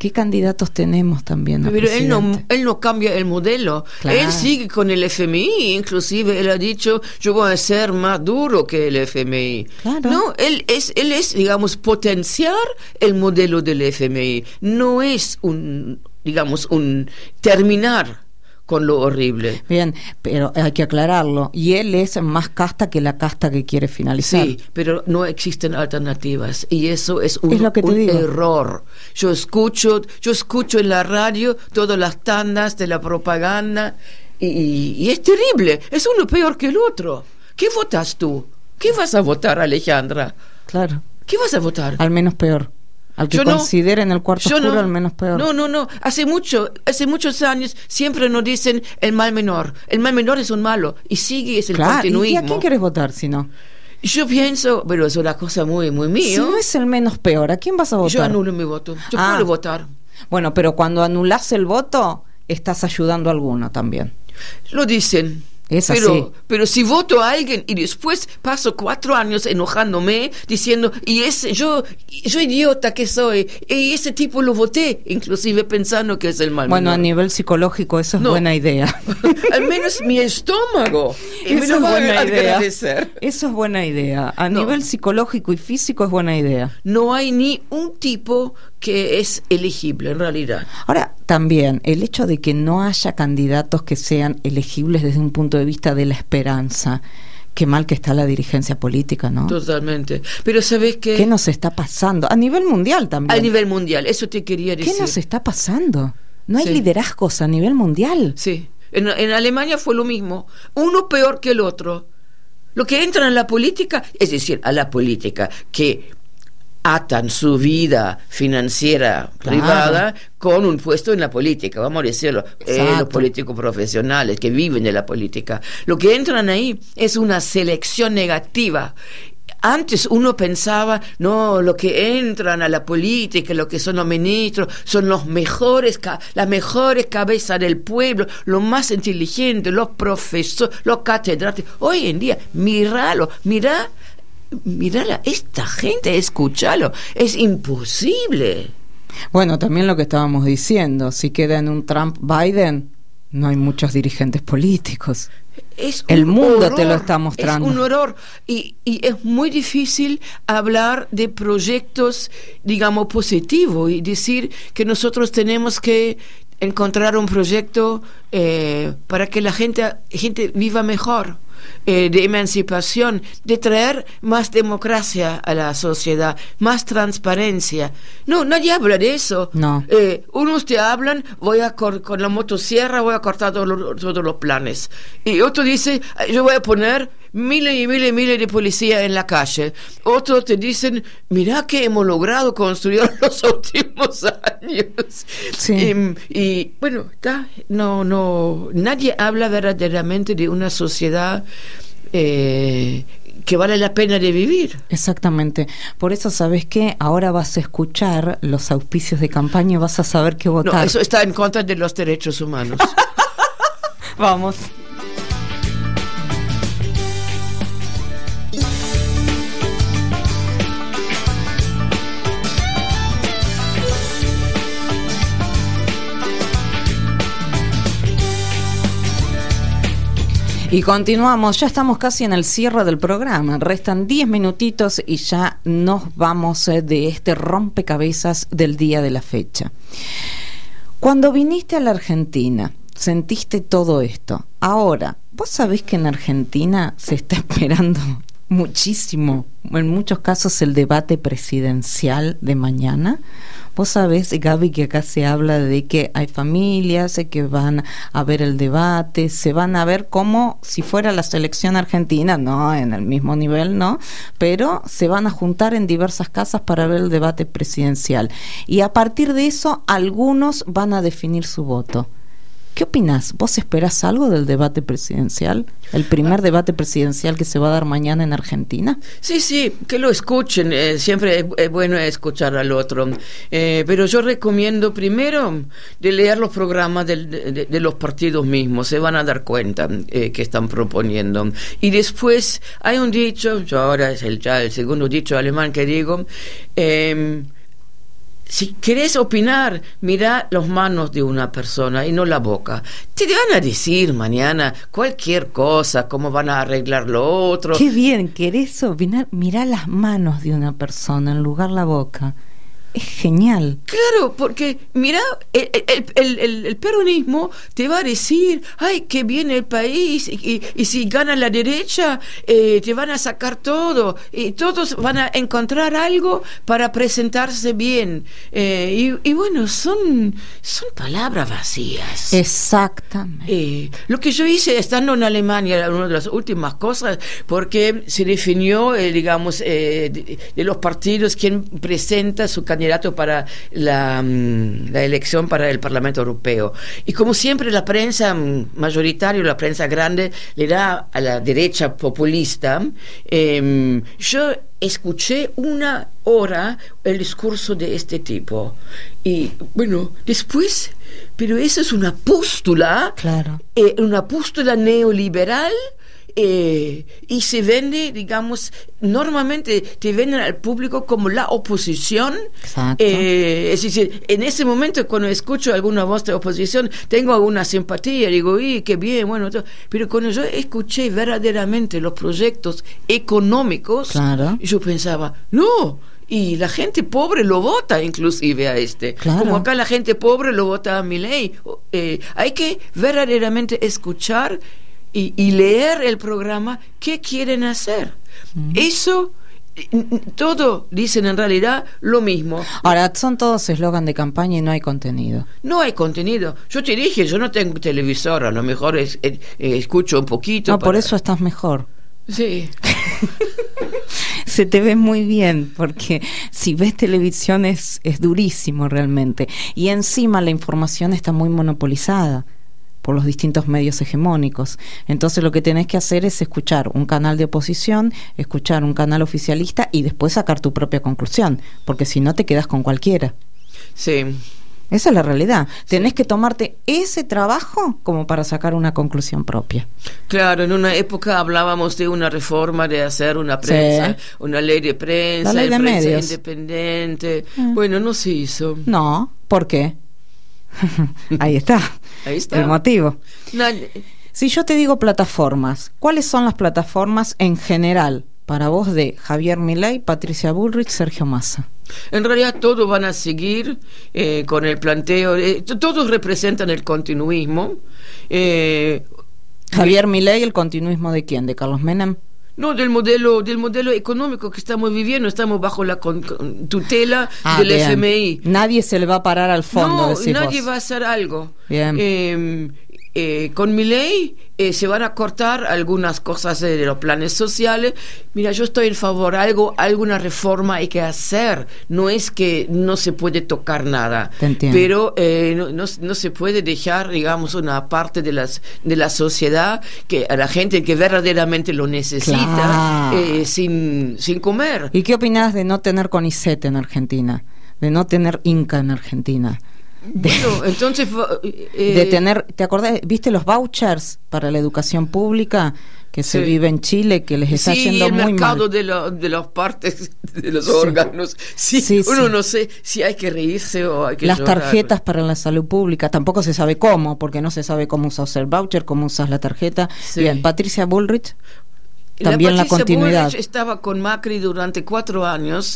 ¿Qué candidatos tenemos también? Pero él no, él no cambia el modelo. Claro. Él sigue con el F M I. Inclusive él ha dicho, yo voy a ser más duro que el F M I. Claro. No, él es, él es, digamos, potenciar el modelo del F M I. No es un, digamos, un terminar con lo horrible. Bien, pero hay que aclararlo. Y él es más casta que la casta que quiere finalizar. Sí, pero no existen alternativas. Y eso es un, es lo que te un digo. error. Yo escucho, yo escucho en la radio todas las tandas de la propaganda y, y es terrible. Es uno peor que el otro. ¿Qué votas tú? ¿Qué vas a votar, Alejandra? Claro. ¿Qué vas a votar? Al menos peor. Al que yo considere no, en el cuarto oscuro no, al menos peor. No, no, no. Hace mucho, hace muchos años siempre nos dicen el mal menor. El mal menor es un malo y sigue es el claro, continuismo. ¿Y a quién quieres votar si no? Yo pienso, pero es una cosa muy, muy mío. Si no es el menos peor, ¿a quién vas a votar? Yo anulo mi voto. Yo ah, puedo votar. Bueno, pero cuando anulás el voto, estás ayudando a alguno también. Lo dicen. Es pero, así. pero si voto a alguien y después paso cuatro años enojándome, diciendo, y ese, yo, yo idiota que soy, y ese tipo lo voté, inclusive pensando que es el mal Bueno, menor. A nivel psicológico eso es no. buena idea. Al menos mi estómago. Eso me lo es va buena a idea. agradecer. Eso es buena idea. A no. nivel psicológico y físico es buena idea. No hay ni un tipo que es elegible en realidad. Ahora, también el hecho de que no haya candidatos que sean elegibles desde un punto de vista de la esperanza, qué mal que está la dirigencia política, ¿no? Totalmente. Pero ¿sabes qué? ¿Qué nos está pasando? A nivel mundial también. A nivel mundial, eso te quería decir. ¿Qué nos está pasando? No hay sí. liderazgos a nivel mundial. Sí. En, en Alemania fue lo mismo. Uno peor que el otro. Lo que entra en la política, es decir, a la política que atan su vida financiera claro. privada con un puesto en la política, vamos a decirlo, eh, los políticos profesionales que viven de la política. Lo que entran ahí es una selección negativa. Antes uno pensaba, no, lo que entran a la política, lo que son los ministros, son los mejores, las mejores cabezas del pueblo, los más inteligentes, los profesores, los catedráticos. Hoy en día, míralo, mira Mírala, esta gente, escúchalo, es imposible. Bueno, también lo que estábamos diciendo, si queda en un Trump-Biden, no hay muchos dirigentes políticos. Es el mundo horror, te lo está mostrando. Es un horror y, y es muy difícil hablar de proyectos, digamos, positivos y decir que nosotros tenemos que encontrar un proyecto eh, para que la gente, gente viva mejor. Eh, de emancipación, de traer más democracia a la sociedad, más transparencia. No, nadie habla de eso. No. Eh, unos te hablan, voy a cor- con la motosierra voy a cortar todos los, todos los planes. Y otro dice, yo voy a poner miles y miles y miles de policías en la calle. Otros te dicen, mirá que hemos logrado construir en los últimos años. Sí. Y, y bueno, está, no, no, nadie habla verdaderamente de una sociedad eh, que vale la pena de vivir. Exactamente. Por eso, ¿sabes qué? Ahora vas a escuchar los auspicios de campaña y vas a saber qué votar. No, eso está en contra de los derechos humanos. Vamos. Y continuamos, ya estamos casi en el cierre del programa, restan diez minutitos y ya nos vamos de este rompecabezas del día de la fecha. Cuando viniste a la Argentina, sentiste todo esto. Ahora, ¿vos sabés que en Argentina se está esperando muchísimo, en muchos casos, el debate presidencial de mañana? Vos sabés, Gaby, que acá se habla de que hay familias que van a ver el debate, se van a ver como si fuera la selección argentina, no en el mismo nivel, no, pero se van a juntar en diversas casas para ver el debate presidencial. Y a partir de eso, algunos van a definir su voto. ¿Qué opinás? ¿Vos esperás algo del debate presidencial? ¿El primer debate presidencial que se va a dar mañana en Argentina? Sí, sí, que lo escuchen. Eh, siempre es, es bueno escuchar al otro. Eh, pero yo recomiendo primero de leer los programas del, de, de los partidos mismos. Se van a dar cuenta eh, que están proponiendo. Y después hay un dicho, yo ahora es el, ya el segundo dicho alemán que digo, eh, si querés opinar, mira las manos de una persona y no la boca. Te van a decir mañana cualquier cosa, cómo van a arreglar lo otro. Qué bien, querés opinar, mira las manos de una persona en lugar la boca. Es genial. Claro, porque mira, el, el, el, el, el peronismo te va a decir, ay, qué bien el país, y, y, y si gana la derecha, eh, te van a sacar todo, y todos van a encontrar algo para presentarse bien. Eh, y, y bueno, son, son palabras vacías. Exactamente. Eh, lo que yo hice estando en Alemania era una de las últimas cosas, porque se definió, eh, digamos, eh, de, de los partidos quien presenta su candidato para la, la elección para el Parlamento Europeo. Y como siempre la prensa mayoritaria, la prensa grande, le da a la derecha populista. Eh, yo escuché una hora el discurso de este tipo. Y bueno, después, pero eso es una pústula, claro. eh, una pústula neoliberal. Eh, y se vende, digamos, normalmente te venden al público como la oposición. Eh, es decir, en ese momento cuando escucho alguna voz de oposición tengo alguna simpatía, digo, y qué bien, bueno, todo. Pero cuando yo escuché verdaderamente los proyectos económicos, claro. yo pensaba, no, y la gente pobre lo vota inclusive a este, claro. como acá la gente pobre lo vota a Milei. Eh, hay que verdaderamente escuchar Y, y leer el programa, ¿qué quieren hacer? Mm. Eso, todo dicen en realidad lo mismo. Ahora, son todos eslogan de campaña y no hay contenido. No hay contenido. Yo te dije, yo no tengo televisor, a lo mejor es, es, escucho un poquito. No, para... por eso estás mejor. Sí. Se te ve muy bien, porque si ves televisión es, es durísimo realmente. Y encima la información está muy monopolizada por los distintos medios hegemónicos. Entonces lo que tenés que hacer es escuchar un canal de oposición, escuchar un canal oficialista y después sacar tu propia conclusión, porque si no te quedas con cualquiera. Sí. Esa es la realidad. Tenés sí. que tomarte ese trabajo como para sacar una conclusión propia. Claro, en una época hablábamos de una reforma, de hacer una prensa, sí. una ley de prensa, la ley de prensa medios. independiente. Mm. Bueno, no se hizo. No, ¿por qué? Ahí está. Ahí está. El motivo. No, si yo te digo plataformas, ¿cuáles son las plataformas en general para vos de Javier Milei, Patricia Bullrich, Sergio Massa? En realidad todos van a seguir eh, con el planteo, eh, todos representan el continuismo. Eh, Javier Milei, ¿el continuismo de quién? ¿De Carlos Menem? No, del modelo del modelo económico que estamos viviendo. Estamos bajo la con, con, tutela ah, del bien. F M I. Nadie se le va a parar al fondo. No, nadie vos. va a hacer algo. Bien. Eh, eh, con Milei eh, se van a cortar algunas cosas de, de los planes sociales. Mira, yo estoy en favor, algo, alguna reforma hay que hacer. No es que no se puede tocar nada, Te entiendo. pero eh, no, no, no se puede dejar, digamos, una parte de las de la sociedad que a la gente que verdaderamente lo necesita claro. eh, sin sin comer. ¿Y qué opinás de no tener CONICET en Argentina? De no tener INCA en Argentina. De, bueno, entonces eh, de tener, ¿te acordás? ¿Viste los vouchers para la educación pública que se sí. vive en Chile, que les está sí, yendo el muy mercado mal? de, lo, de las partes de los sí. órganos. Sí, sí, uno sí. no sé si hay que reírse o hay que las llorar. Tarjetas para la salud pública, tampoco se sabe cómo, porque no se sabe cómo usas el voucher, cómo usas la tarjeta. Sí. Bien, Patricia Bullrich. También la, la continuidad. Bullrich estaba con Macri durante cuatro años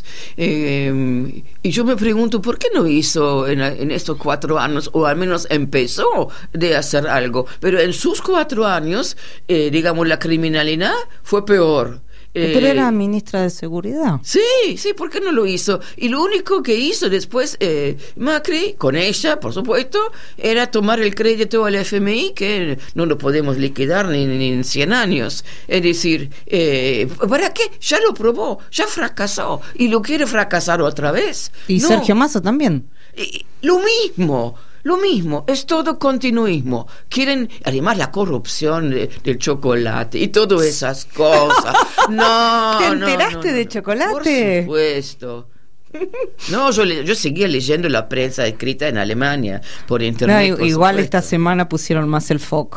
eh, y yo me pregunto por qué no hizo en, en estos cuatro años, o al menos empezó de hacer algo, pero en sus cuatro años eh, digamos la criminalidad fue peor. Pero era ministra de Seguridad. Sí, sí, ¿por qué no lo hizo? Y lo único que hizo después eh, Macri, con ella, por supuesto, era tomar el crédito al F M I, que no lo podemos liquidar ni, ni en cien años. Es decir, eh, ¿para qué? Ya lo probó, ya fracasó, y lo quiere fracasar otra vez. Y no. Sergio Massa también. Y, lo mismo. Lo mismo, es todo continuismo. Quieren, además, la corrupción de, del chocolate y todas esas cosas. No, ¿Te no, enteraste no, no, de no. chocolate? Por supuesto. No, yo, yo seguía leyendo la prensa escrita en Alemania por internet. No, por igual supuesto. esta semana pusieron más el foco.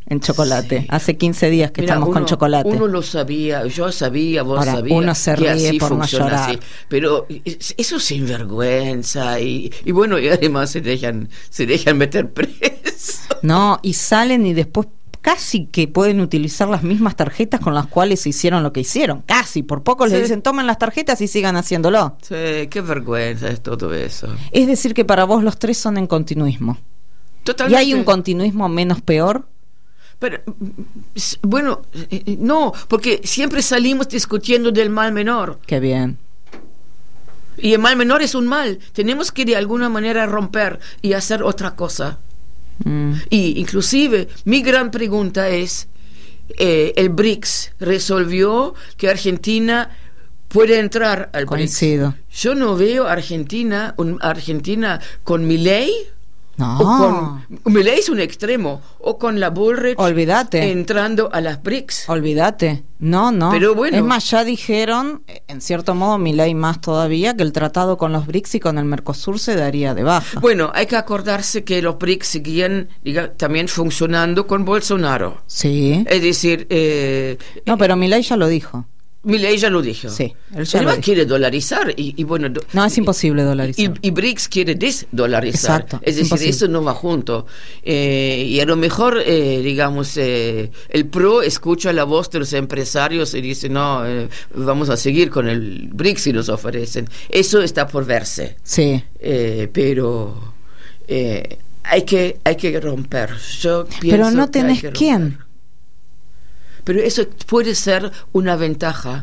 en chocolate. Sí. Hace quince días que Mira, estamos uno, con chocolate. Uno lo sabía, yo sabía, vos Ahora, sabías uno se que ríe así por no funciona llorar. así. Pero eso sinvergüenza y, y bueno, y además se dejan, se dejan meter presos. No, y salen y después casi que pueden utilizar las mismas tarjetas con las cuales hicieron lo que hicieron. Casi, por poco sí. les dicen tomen las tarjetas y sigan haciéndolo. Sí, qué vergüenza es todo eso. Es decir que para vos los tres son en continuismo. Totalmente. ¿Y hay un continuismo menos peor? Pero, bueno, no, porque siempre salimos discutiendo del mal menor. Qué bien. Y el mal menor es un mal. Tenemos que de alguna manera romper y hacer otra cosa. Mm. Y inclusive, mi gran pregunta es, eh, el B R I C S resolvió que Argentina puede entrar al Coincido. B R I C S. Yo no veo Argentina, un, Argentina con Milei. No. O con, Milei es un extremo, o con la Bullrich Olvídate. entrando a las B R I C S. Olvídate. No, no. Pero bueno. Es más, ya dijeron, en cierto modo, Milei más todavía, que el tratado con los B R I C S y con el Mercosur se daría de baja. Bueno, hay que acordarse que los B R I C S seguían diga, también funcionando con Bolsonaro. Sí. Es decir... Eh, no, pero Milei ya lo dijo. Milei ya lo dijo. Sí, él ya Además lo quiere dolarizar y, y bueno... No, es imposible dolarizar. Y, y B R I C S quiere desdolarizar. Exacto, es decir, imposible. Eso no va junto. Eh, y a lo mejor, eh, digamos, eh, el P R O escucha la voz de los empresarios y dice, no, eh, vamos a seguir con el B R I C S si nos ofrecen. Eso está por verse. Sí. Eh, pero eh, hay que hay que romper. Yo pienso pero no tenés que quién. Pero eso puede ser una ventaja.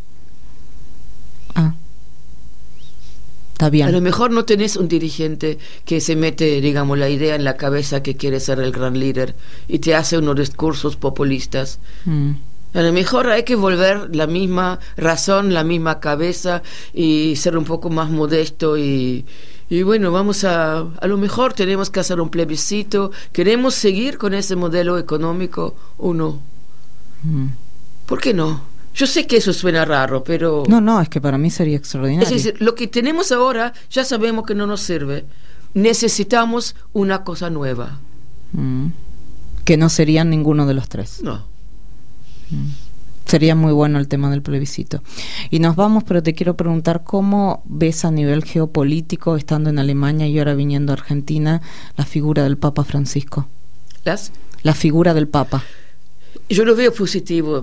Ah. Está bien. A lo mejor no tenés un dirigente que se mete, digamos, la idea en la cabeza que quiere ser el gran líder y te hace unos discursos populistas. Mm. A lo mejor hay que volver la misma razón, la misma cabeza y ser un poco más modesto y... Y bueno, vamos a... A lo mejor tenemos que hacer un plebiscito. ¿Queremos seguir con ese modelo económico o no? ¿Por qué no? Yo sé que eso suena raro, pero... No, no, es que para mí sería extraordinario. Es decir, lo que tenemos ahora ya sabemos que no nos sirve. Necesitamos una cosa nueva. Mm. Que no serían ninguno de los tres. No. Mm. Sería muy bueno el tema del plebiscito. Y nos vamos, pero te quiero preguntar cómo ves a nivel geopolítico, estando en Alemania y ahora viniendo a Argentina, la figura del Papa Francisco. ¿Las? La figura del Papa. Yo lo veo positivo.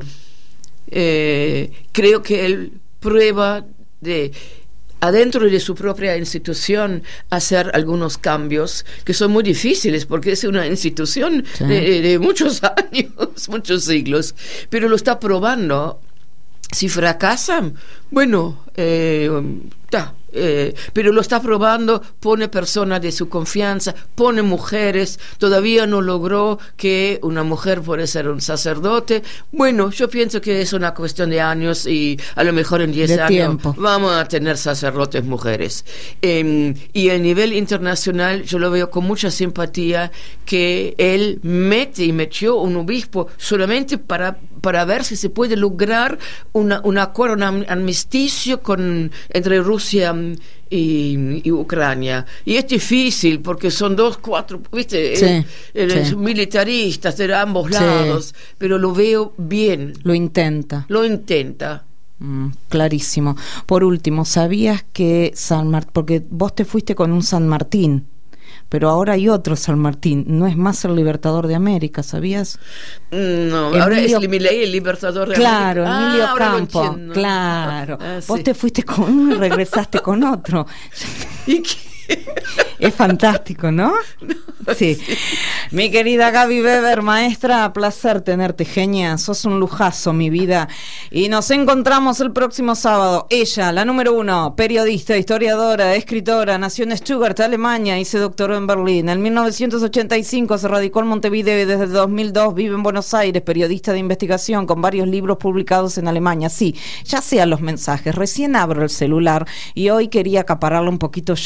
Eh, creo que él prueba de adentro de su propia institución hacer algunos cambios que son muy difíciles porque es una institución sí. de, de muchos años, muchos siglos, pero lo está probando. Si fracasan, bueno, eh, ta, eh, pero lo está probando, pone personas de su confianza, pone mujeres, todavía no logró que una mujer pueda ser un sacerdote. Bueno, yo pienso que es una cuestión de años y a lo mejor en diez años tiempo. Vamos a tener sacerdotes mujeres. Eh, y a nivel internacional yo lo veo con mucha simpatía que él mete y metió un obispo solamente para, para ver si se puede lograr una, un acuerdo, un armisticio con, entre Rusia y, y Ucrania. Y es difícil porque son dos, cuatro, ¿viste? Sí, el, el, sí. militaristas de ambos lados, sí. Pero lo veo bien. Lo intenta. Lo intenta. Mm, clarísimo. Por último, ¿sabías que San Martín, porque vos te fuiste con un San Martín, pero ahora hay otro San Martín, no es más el libertador de América, ¿sabías? No, Emilio, ahora es Milei el libertador de claro, América. Emilio ah, Campo, claro. Ah, vos sí. te fuiste con uno y regresaste con otro. ¿Y qué? Es fantástico, ¿no? no sí. sí. Mi querida Gaby Weber, maestra, placer tenerte, genia. Sos un lujazo, mi vida. Y nos encontramos el próximo sábado. Ella, la número uno, periodista, historiadora, escritora, nació en Stuttgart, Alemania, y se doctoró en Berlín. En mil novecientos ochenta y cinco se radicó en Montevideo y desde el dos mil dos vive en Buenos Aires, periodista de investigación con varios libros publicados en Alemania. Sí, ya sean los mensajes. Recién abro el celular y hoy quería acapararlo un poquito yo porque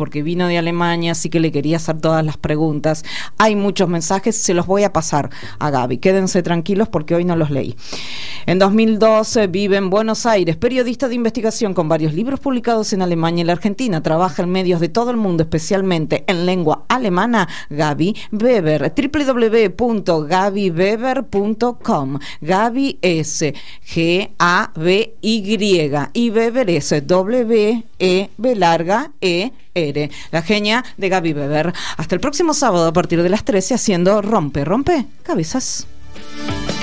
porque vino de Alemania, así que le quería hacer todas las preguntas. Hay muchos mensajes, se los voy a pasar a Gaby. Quédense tranquilos porque hoy no los leí. En dos mil doce vive en Buenos Aires, periodista de investigación con varios libros publicados en Alemania y la Argentina. Trabaja en medios de todo el mundo, especialmente en lengua alemana. Gaby Weber, w w w punto gaby weber punto com. Gaby es G A B Y y Weber es W E B larga E R. La genia de Gaby Weber. Hasta el próximo sábado a partir de las trece haciendo Rompe, Rompe Cabezas.